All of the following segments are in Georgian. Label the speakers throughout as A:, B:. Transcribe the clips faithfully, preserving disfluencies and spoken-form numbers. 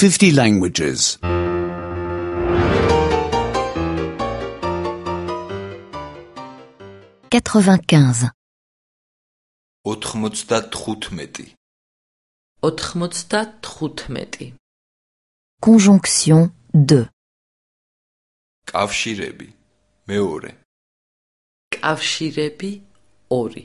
A: fifty languages.
B: quatre-vingt-quinze.
C: ოთხმოცდათხუთმეტი.
D: ოთხმოცდათხუთმეტი.
B: Conjonction de.
C: კავშირები მეორე.
D: კავშირები ორი.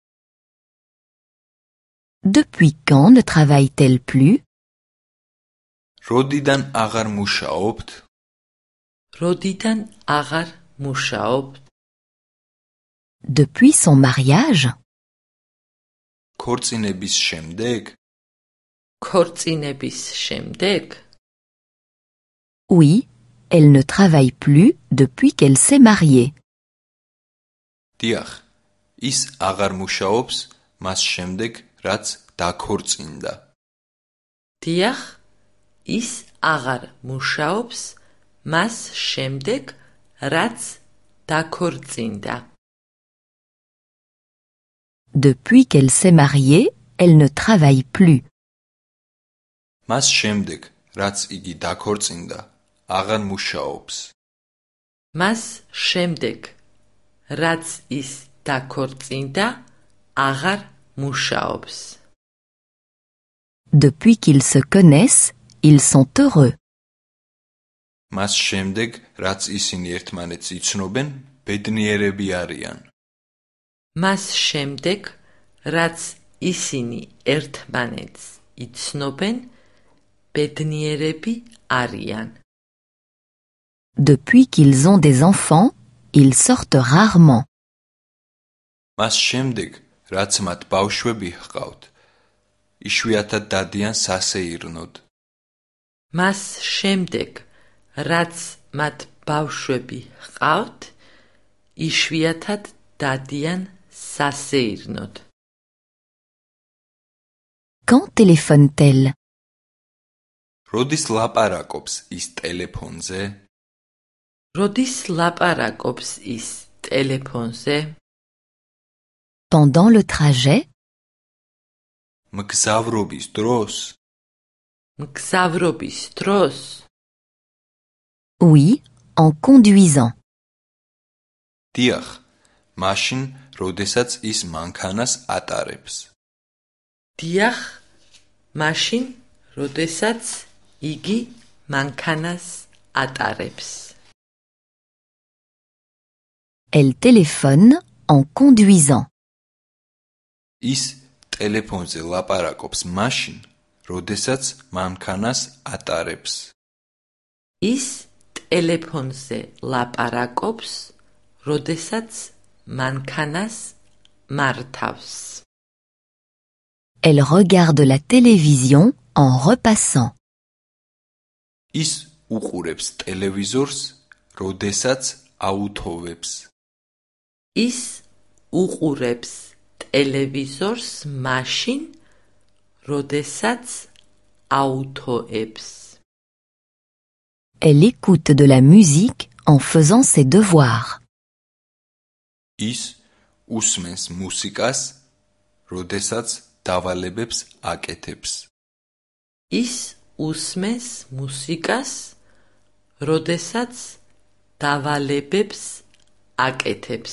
B: Depuis quand ne travaille-t-elle plus?
C: როდიდან აღარ მუშაობთ?
D: როდიდან აღარ მუშაობთ?
B: Depuis son mariage?
C: ქორწინების შემდეგ?
D: ქორწინების შემდეგ?
B: Oui, elle ne travaille plus depuis qu'elle s'est mariée.
C: დიახ, ის აღარ მუშაობს მას შემდეგ, რაც დაქორწინდა.
D: დიახ, ის აღარ მუშაობს მას შემდეგ, რაც დაქორწინდა.
B: Depuis qu'elle s'est mariée, elle ne travaille plus.
C: მას შემდეგ, რაც იგი დაქორწინდა, აღარ მუშაობს.
D: მას შემდეგ, რაც ის დაქორწინდა, აღარ მუშაობს.
B: Depuis qu'ils se connaissent, ils sont heureux.
C: მას შემდეგ, რაც ისინი ერთმანეთს იცნობენ, ბედნიერები არიან.
D: მას შემდეგ, რაც ისინი ერთმანეთს იცნობენ, ბედნიერები არიან.
B: Depuis qu'ils ont des enfants, ils sortent rarement.
C: მას შემდეგ, რაც მათ ბავშვები ჰყავთ, იშვიათად დადიან სასეირნოდ.
D: მას შემდეგ, რაც მათ ბავშვები ჰყავთ, იშვიათად დადიან სასეირნოდ.
B: Quand téléphone-t-elle?
C: როდის ლაპარაკობს ის ტელეფონზე?
D: როდის ლაპარაკობს ის ტელეფონზე?
B: Pendant le trajet?
C: მგზავრობის დროს?
D: მგზავრობის დროს?
B: Oui, en conduisant.
C: დიახ, მაშინ, როდესაც ის მანქანას ატარებს.
D: დიახ, მაშინ, როდესაც იგი მანქანას ატარებს.
B: Elle téléphone en conduisant.
C: ის ტელეფონზე ლაპარაკობს მაშინ, როდესაც მანქანას ატარებს.
D: ის ტელეფონზე ლაპარაკობს, როდესაც მანქანას მართავს.
B: Elle regarde la télévision en repassant.
C: ის უყურებს ტელევიზორს, როდესაც აუთოვებს.
D: ის უყურებს ტელევიზორს მაშინ, როდესაც აუთოებს.
B: Elle écoute de la musique en faisant ses devoirs.
C: ის უსმენს მუსიკას, როდესაც დავალებებს აკეთებს.
D: ის უსმენს მუსიკას, როდესაც დავალებებს აკეთებს.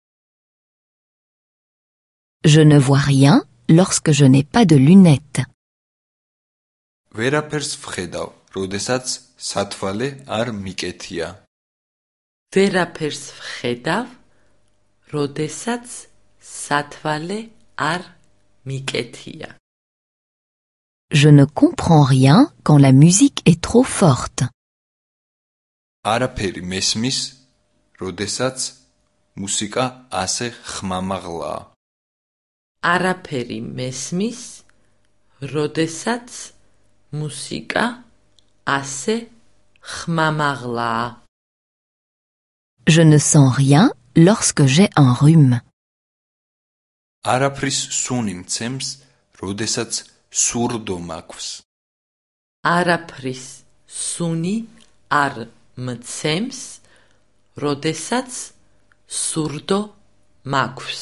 B: Je ne vois rien lorsque je n'ai pas de lunettes.
C: ვერაფერს ვხედავ, როდესაც სათვალე არ მიკეთია.
D: ვერაფერს ვხედავ, როდესაც სათვალე არ მიკეთია.
B: Je ne comprends rien quand la musique est trop forte.
C: არაფერი მესმის, როდესაც მუსიკა ასე ხმამაღლაა.
D: არაფერი მესმის, როდესაც მუსიკა ასე ხმამაღლაა.
B: Je ne sens rien lorsque j'ai un rhume.
C: არაფრის სუნი მცემს, როდესაც სურდო მაქვს.
D: არაფრის სუნი არ მცემს, როდესაც სურდო მაქვს.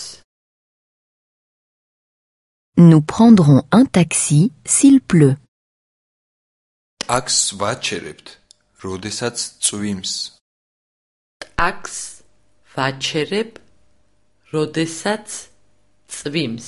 B: Nous prendrons un taxi s'il pleut.
C: ტაქს ვაჩერებთ, როდესაც წვიმს.
D: ტაქს ვაჩერებ, როდესაც წვიმს.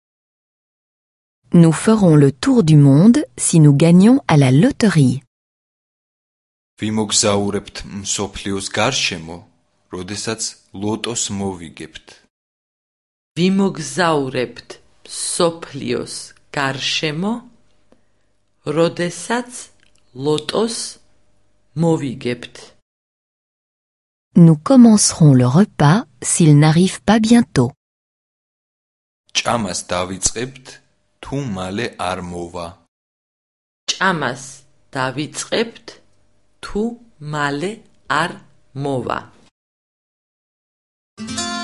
B: Nous ferons le tour du monde si nous gagnons à la loterie.
C: ვიმოგზაურებთ მსოფლიოს გარშემო, როდესაც ლოტოს მოვიგებთ.
D: ვიმოგზაურებთ მსოფლიოს გარშემო, როდესაც ლოტოს მოვიგებთ.
B: Nous commencerons le repas s'il n'arrive pas bientôt.
C: ჭამას დავიწყებთ, თუ მალე არ მოვა.
D: ჭამას დავიწყებთ, თუ მალე არ მოვა.